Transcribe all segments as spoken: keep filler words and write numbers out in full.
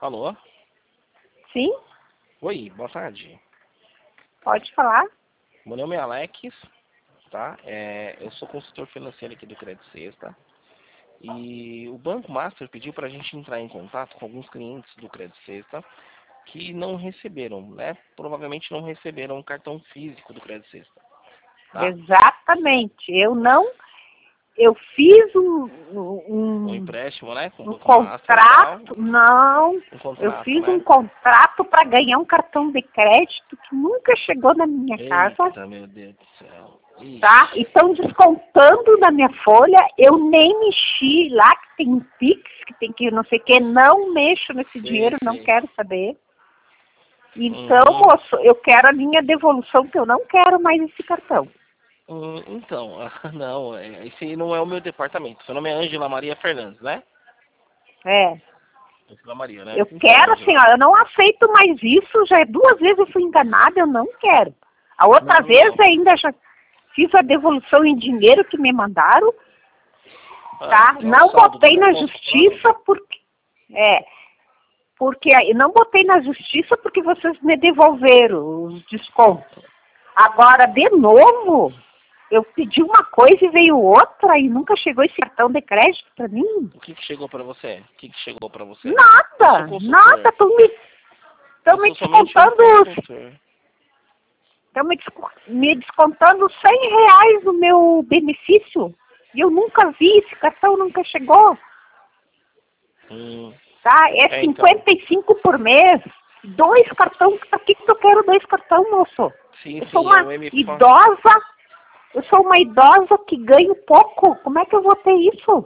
Alô? Sim, Oi, boa tarde. pode falar. Meu nome é Alex, tá? É, eu sou consultor financeiro aqui do Credit Sexta. E o Banco Master pediu para a gente entrar em contato com alguns clientes do Credit Sexta que não receberam, né? Provavelmente não receberam um cartão físico do Credit Sexta, tá? Exatamente. Eu não, eu fiz um, Um um, empréstimo, né? Com o um Banco Master e tal. contrato, não, Um eu contrato, fiz um né? contrato para ganhar um cartão de crédito que nunca chegou na minha casa, Eita, meu Deus do céu. Ixi. tá? E estão descontando da minha folha, eu nem mexi lá, que tem um Pix, que tem que não sei o que, não mexo nesse Sei, dinheiro, não sei. quero saber. Então, Uhum. moço, eu quero a minha devolução, que eu não quero mais esse cartão. Hum, Então, não, é, esse não é o meu departamento. Seu nome é Ângela Maria Fernandes, né? É. Ângela Maria, né? Eu Então, quero, assim, Ângela. ó, eu não aceito mais isso, já é duas vezes eu fui enganada, eu não quero. A outra Não, vez não. ainda já fiz a devolução em dinheiro que me mandaram, tá? Ah, é o Não saldo do botei na cartão, tá falando? justiça porque, é, porque aí não botei na justiça porque vocês me devolveram os descontos. Agora, de novo, eu pedi uma coisa e veio outra e nunca chegou esse cartão de crédito para mim. O que que chegou pra você? O que que chegou pra você? Eu sou Nada, consultor. nada, estão me, tão Eu me sou somente um descontando os consultor. Estão me, desco- me descontando cem reais do meu benefício. E eu nunca vi, esse cartão nunca chegou. Hum, Tá? É é, então. cinquenta e cinco por mês. Dois cartões. Para que, que eu quero dois cartões, moço? Sim, Eu sou sim, é uma o M F A. idosa. Eu sou uma idosa que ganho pouco. Como é que eu vou ter isso?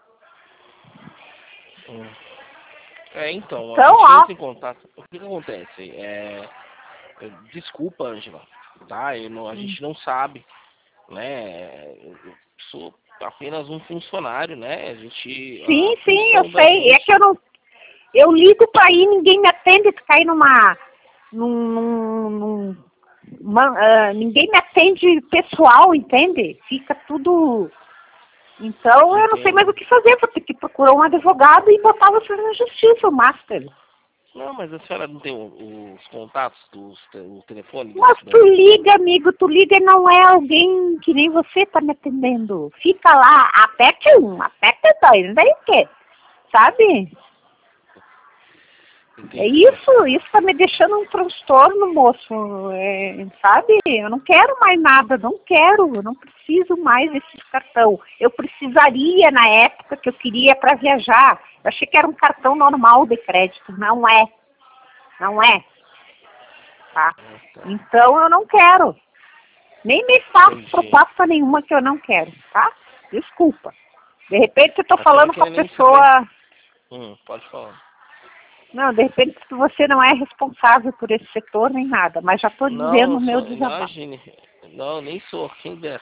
Hum. É, então, a Então, gente ó. entra em contato. O que que acontece? É, é, desculpa, Ângela, tá? Eu não, a Hum. gente não sabe, né? Eu eu sou apenas um funcionário, né? A gente, a Sim, sim, eu função da sei. É que eu gente. não. Eu ligo para ir, ninguém me atende, cai numa. num, num, num uma- ah, ninguém me atende pessoal, entende? Fica tudo. Então eu não sei mais Entendo. o que fazer, vou ter que procurar um advogado e botar vocês na justiça, o Master. Não, mas a senhora não tem o- os contatos, dos, te- o telefone do, Mas tu do- liga, amigo, tu liga e não é alguém que nem você tá me atendendo. Fica lá, aperte um, aperte dois, daí o quê? Sabe? É Entendi. isso, isso tá me deixando um transtorno, moço, é, sabe? Eu não quero mais nada, não quero, eu não preciso mais desse cartão. Eu precisaria na época que eu queria para viajar. Eu achei que era um cartão normal de crédito, não é, não é, tá? Ah, tá. Então eu não quero, nem me faço Entendi. proposta nenhuma que eu não quero, tá? Desculpa. De repente eu tô A senhora não falando com a quer nem saber. pessoa. Hum, pode falar. Não, de repente você não é responsável por esse setor nem nada, mas já estou Não, dizendo eu o meu sou. desabafo. Imagine. Não, nem sou. Quem dera.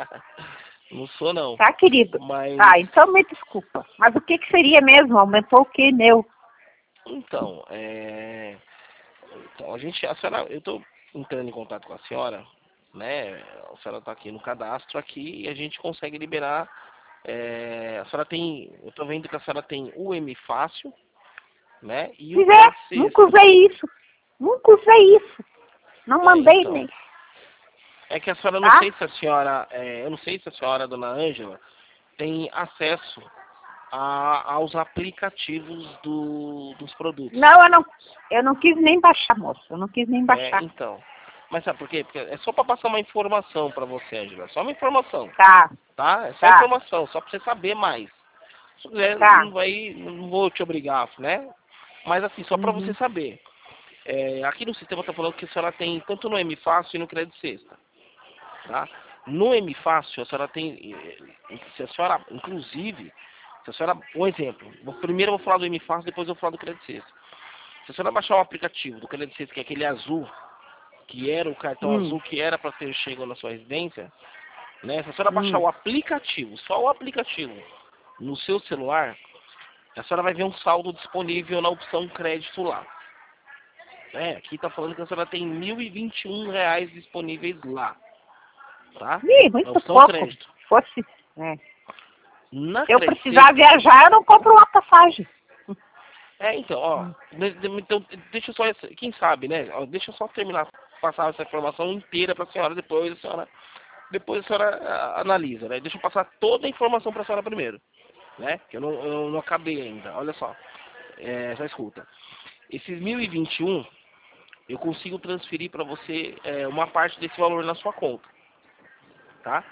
Não sou, não. Tá, querido? Mas. Tá, então me desculpa. Mas o que, que seria mesmo? Aumentou o que, meu? Então, é. Então, a gente. A senhora. Eu tô entrando em contato com a senhora, né? A senhora tá aqui no cadastro aqui e a gente consegue liberar. É, a senhora tem. Eu tô vendo que a senhora tem o M Fácil, né? E o Pois é, Credit nunca Sexta. usei isso. Nunca usei isso. Não É, mandei então. nem. É que a senhora, não Tá? sei se a senhora, é, eu não sei se a senhora, dona Ângela, tem acesso a, aos aplicativos do, dos produtos. Não, eu não, eu não quis nem baixar, moço. Eu não quis nem É, baixar. então. Mas sabe por quê? Porque é só para passar uma informação para você, Ângela. Só uma informação, Tá, tá? É só tá, informação, só para você saber mais. Se quiser, tá. não vai, não vou te obrigar, né? Mas assim, só para você Uhum. saber. É, aqui no sistema está falando que a senhora tem tanto no M Fácil e no Credit Sexta. Tá? No M Fácil, a senhora tem, eh, se a senhora, inclusive, se a senhora, um exemplo, vou- primeiro eu vou falar do M Fácil, depois eu vou falar do Credit Sexta. Se a senhora baixar o aplicativo do Credit Sexta, que é aquele azul, que era o cartão Hum, azul que era para ter chegado na sua residência, né? Se a senhora baixar hum. o aplicativo, só o aplicativo, no seu celular, a senhora vai ver um saldo disponível na opção crédito lá. Né? Aqui está falando que a senhora tem mil e vinte e um reais disponíveis lá. Tá? Ih, Na muito opção pouco. crédito. Se fosse, é. Na Se eu Credit precisar Sexta, viajar, eu não compro uma passagem. É, então, ó, de- de- então, deixa eu só, quem sabe, né? Ó, deixa eu só terminar, passar essa informação inteira para a senhora, depois a senhora, depois a senhora ah, analisa, né? Deixa eu passar toda a informação para a senhora primeiro, né? Que eu não, eu não acabei ainda, olha só, é, só escuta. Esses mil e vinte e um, eu consigo transferir para você é, uma parte desse valor na sua conta, tá?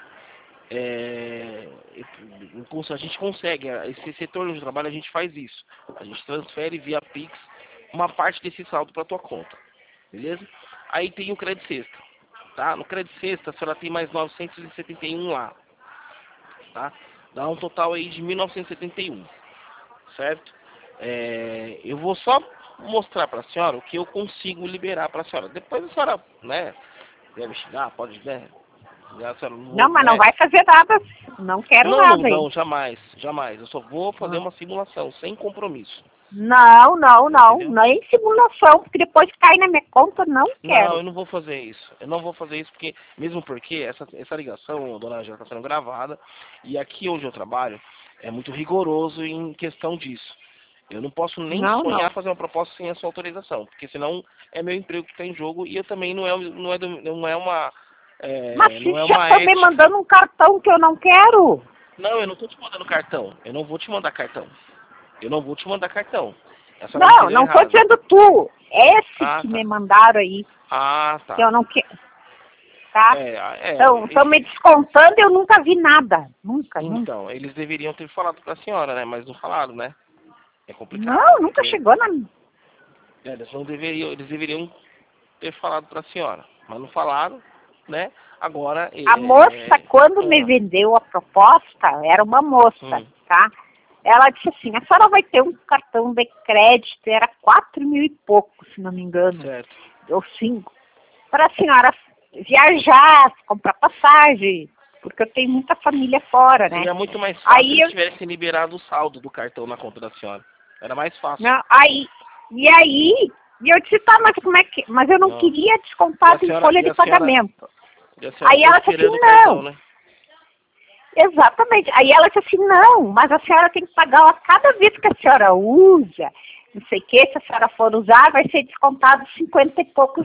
É, a gente consegue, esse setor de trabalho a gente faz isso. A gente transfere via Pix uma parte desse saldo para tua conta, beleza? Aí tem o crédito sexta, tá? No crédito sexta a senhora tem mais novecentos e setenta e um lá, tá? Dá um total aí de mil novecentos e setenta e um, certo? É, eu vou só mostrar para a senhora o que eu consigo liberar para a senhora. Depois a senhora, né, deve chegar, pode, né? A senhora não, Não, mas né? não vai fazer nada. Não quero Não, nada não, aí. não, jamais, jamais. Eu só vou fazer Ah. uma simulação, sem compromisso. Não, não, não. Entendeu? Nem simulação, porque depois cai na minha conta, não Não, eu quero. não vou fazer isso. Eu não vou fazer isso porque, mesmo porque essa, essa ligação, dona Angela, está sendo gravada. E aqui onde eu trabalho é muito rigoroso em questão disso. Eu não posso nem Não, sonhar não. fazer uma proposta sem a sua autorização, porque senão é meu emprego que está em jogo e eu também não é, não é, do- não é uma, Mas é, se não é já uma estão me ética. mandando um cartão que eu não quero. Não, eu não estou te mandando cartão. Eu não vou te mandar cartão. Eu não vou te mandar cartão. A senhora me Não, entendeu não tô errado. dizendo tu. Esse Ah, que tá. me mandaram aí, Ah, tá. que eu não quero. Tá? É, é, Então, estão me esse- descontando e eu nunca vi nada. Nunca, nunca. então, eles deveriam ter falado pra senhora, né? Mas não falaram, né? É complicado, Não, nunca porque chegou na... é, eles não deveriam, eles deveriam ter falado pra senhora, mas não falaram, né? Agora, é, A moça, quando me ah, vendeu a proposta, era uma moça, hum, tá? Ela disse assim, a senhora vai ter um cartão de crédito, era quatro mil e pouco, se não me engano, certo. ou cinco, para a senhora viajar, comprar passagem, porque eu tenho muita família fora, né? Seria muito mais fácil Aí se eles eu, tivessem liberado o saldo do cartão na conta da senhora. Era mais fácil. não, aí, e aí, e eu disse, tá, mas como é que, mas eu não, Não. queria E descontado a em senhora, folha e de a senhora, pagamento. e a senhora Aí ficou ela disse esperando assim, o cartão, não. né? Exatamente. Aí ela disse assim, não, mas a senhora tem que pagar a cada vez que a senhora usa, não sei o que, se a senhora for usar, vai ser descontado cinquenta e poucos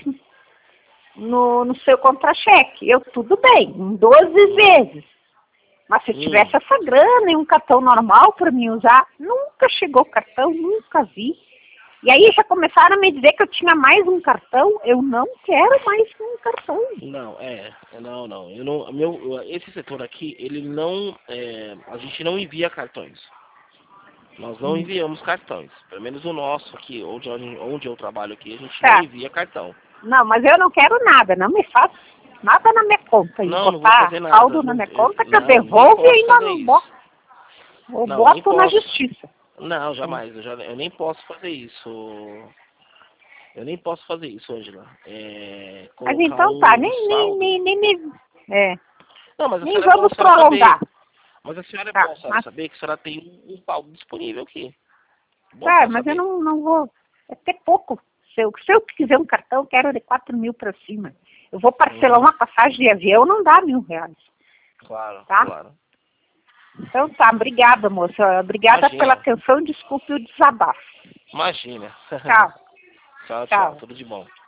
no, no seu contra-cheque. Eu, tudo bem, em doze vezes. Mas se eu Hum. tivesse essa grana e um cartão normal para mim usar, nunca chegou o cartão, nunca vi. E aí já começaram a me dizer que eu tinha mais um cartão, eu não quero mais um cartão. Não, é, não, não. Eu não, meu, esse setor aqui, ele não, é, a gente não envia cartões. Nós não Hum. enviamos cartões. Pelo menos o nosso aqui, onde, onde eu trabalho aqui, a gente Tá. não envia cartão. Não, mas eu não quero nada, não me faça nada na minha conta. E Não, não vou botar fazer nada. saldo na Não, minha eu, conta que eu não, nem devolvo e posso ainda fazer não isso. boto. Eu Não, nem boto na posso. justiça. Não, jamais. Eu, já, eu nem posso fazer isso. Eu nem posso fazer isso, Ângela. É, Mas colocar então tá, um, um nem, nem, saldo. nem, nem me. É, Não, mas a nem senhora é bom a vamos senhora prolongar. saber. Mas a senhora é Tá, bom a senhora mas, saber que a senhora tem um, um saldo disponível aqui. Bom a tá, senhora mas eu saber. não, não vou. É até pouco. Se eu, se eu quiser um cartão, eu quero de quatro mil para cima. Eu vou parcelar Uhum. uma passagem de avião, não dá mil reais. Claro, Tá? claro. Então tá, obrigada, moça. Obrigada Imagina. pela atenção, desculpe o desabafo. Imagina. Tchau. Tchau, tchau. Tchau. Tudo de bom.